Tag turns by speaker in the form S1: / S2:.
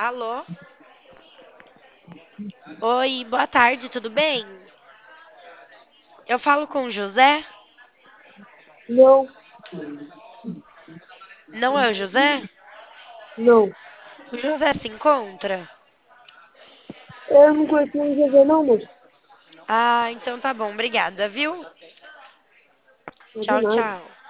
S1: Alô? Oi, boa tarde, tudo bem? Eu falo com o José?
S2: Não,
S1: Não é o José?
S2: não.
S1: O José se encontra?
S2: Eu não conheço nem José, não, moço.
S1: Ah, então tá bom, obrigada, viu?
S2: Não de
S1: Tchau,
S2: nada.
S1: tchau.